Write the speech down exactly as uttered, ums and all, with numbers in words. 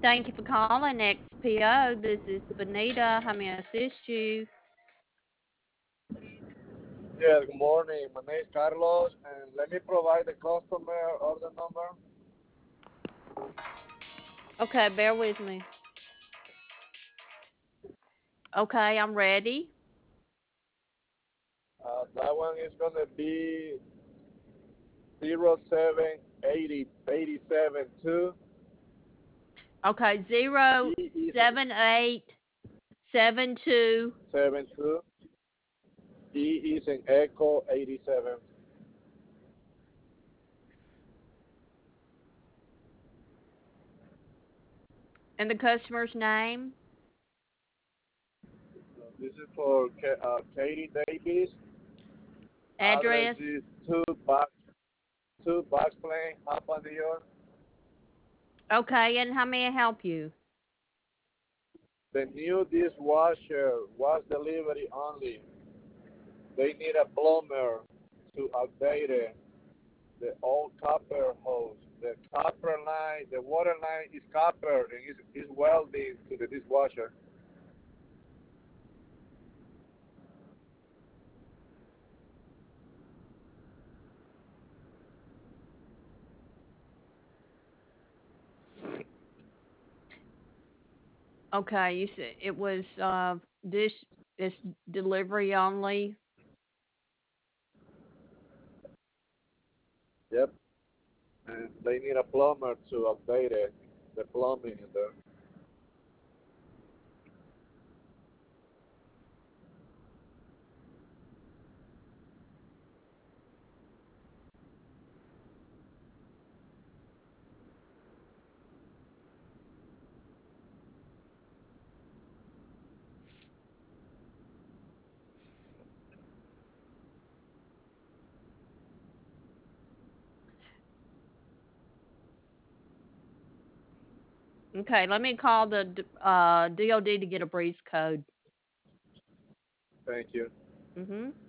Thank you for calling X P O. This is Benita. How may I assist you? Yes, good morning. My name is Carlos, and let me provide the customer order number. Okay, bear with me. Okay, I'm ready. Uh, that one is gonna be zero seven eighty eighty seven two. Okay, zero E is in seven eight seven two. seven two. E is in Echo eighty seven. And the customer's name? This is for uh, Katie Davis. Address Address? is two box two box plane, Hapa, New York. Okay, and how may I help you? The new dishwasher was delivery only. They need a plumber to update it. The old copper hose. The copper line, the water line is copper and is, is welding to the dishwasher. Okay, you said it was uh this is delivery only. Yep. And they need a plumber to update it, the plumbing in there. Okay, let me call the d- uh D O D to get a breeze code. Thank you. Mhm.